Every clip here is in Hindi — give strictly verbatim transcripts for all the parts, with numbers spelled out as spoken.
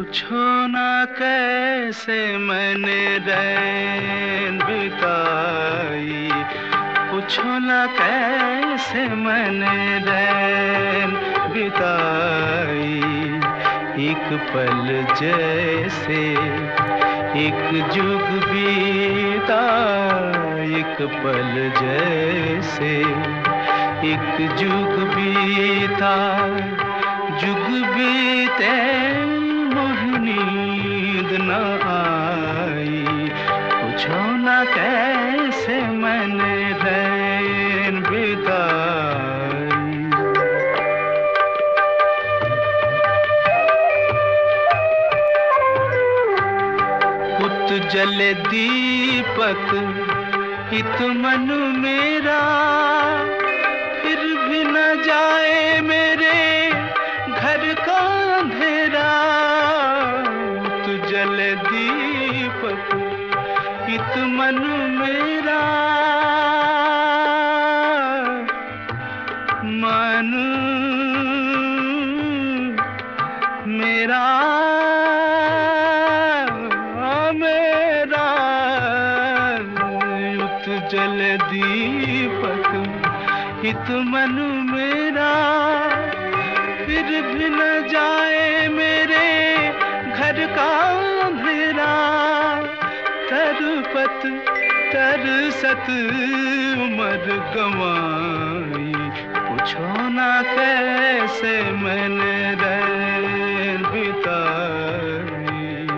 पूछो ना कैसे मैंने रैन बिताई, पूछो ना कैसे मैंने रैन बिताई। एक पल जैसे एक जुग बीता, एक पल जैसे एक जुग बीता। जुग बीते नींद न आई, पूछो ना कैसे मैंने रैन बिताई। उत जले दीपक हित मन मेरा, फिर भी न जाए मेरे घर का अंधेरा। जले दीपक हित मन मेरा, मन मेरा मेरा। उत जले दीपक हित मन मेरा, फिर भी न जाए मेरे घर का अंधेरा। तरपत तरसत उम्र गंवाई, पूछो ना कैसे मैंने रैन बिताई।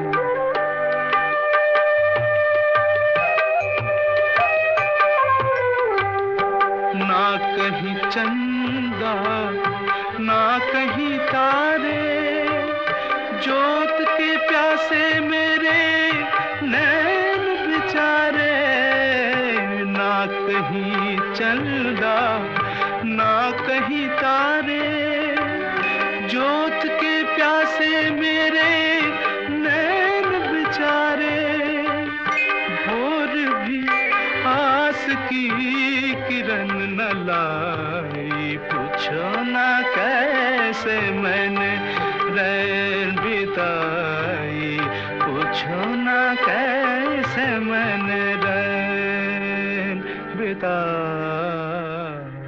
ना कहीं चंदा ना कहीं तारे, जोत के प्यासे मेरे नैन बेचारे। ना कहीं चंदा ना कहीं तारे, जोत के प्यासे मेरे नैन बेचारे। भोर भी आस की किरण न लाई, पूछो ना कैसे मैंने रैन बिताई। पूछो ना कैसे मैंने रैन बिताई।